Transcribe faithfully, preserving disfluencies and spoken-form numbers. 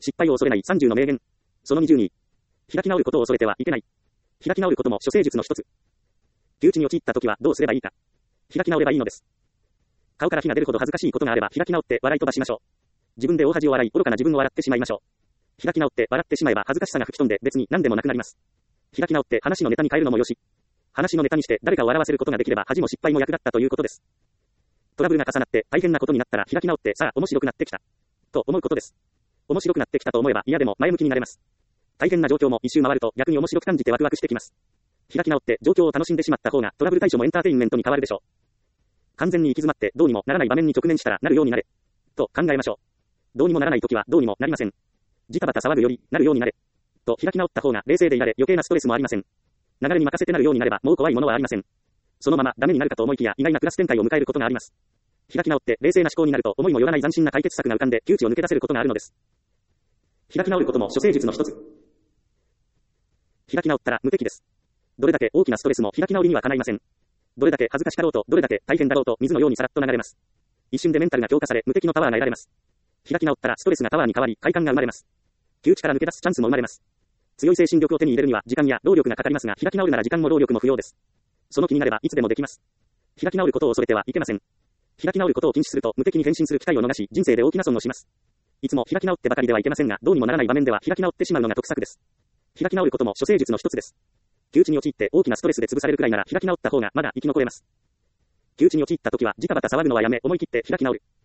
失敗を恐れないさんじゅうの名言。そのにじゅうに。開き直ることを恐れてはいけない。開き直ることも処世術の一つ。窮地に陥った時はどうすればいいか。開き直ればいいのです。顔から火が出るほど恥ずかしいことがあれば開き直って笑い飛ばしましょう。自分で大恥を笑い、愚かな自分を笑ってしまいましょう。開き直って笑ってしまえば恥ずかしさが吹き飛んで別に何でもなくなります。開き直って話のネタに変えるのもよし。話のネタにして誰かを笑わせることができれば恥も失敗も役立ったということです。トラブルが重なって大変なことになったら開き直ってさあ面白くなってきた。と思うことです。面白くなってきたと思えば嫌でも前向きになれます。大変な状況も一周回ると逆に面白く感じてワクワクしてきます。開き直って状況を楽しんでしまった方がトラブル対処もエンターテインメントに変わるでしょう。完全に行き詰まってどうにもならない場面に直面したらなるようになれ。と考えましょう。どうにもならないときはどうにもなりません。ジタバタ騒ぐよりなるようになれ。と開き直った方が冷静でいられ余計なストレスもありません。流れに任せてなるようになればもう怖いものはありません。そのままダメになるかと思いきや意外なクラス展開を迎えることがあります。開き直って冷静な思考になると思いもよらない斬新な解決策が浮かんで窮地を抜け出せることがあるのです。開き直ることも処世術の一つ。開き直ったら無敵です。どれだけ大きなストレスも開き直りにはかないません。どれだけ恥ずかしかろうとどれだけ大変だろうと水のようにさらっと流れます。一瞬でメンタルが強化され無敵のパワーが得られます。開き直ったらストレスがパワーに変わり快感が生まれます。窮地から抜け出すチャンスも生まれます。強い精神力を手に入れるには時間や労力がかかりますが開き直るなら時間も労力も不要です。その気になればいつでもできます。開き直ることを恐れてはいけません。開き直ることを禁止すると無敵に変身する機会を逃し人生で大きな損をします。いつも開き直ってばかりではいけませんがどうにもならない場面では開き直ってしまうのが得策です。開き直ることも処世術の一つです。窮地に陥って大きなストレスで潰されるくらいなら開き直った方がまだ生き残れます。窮地に陥った時はジタバタ騒ぐのはやめ思い切って開き直る。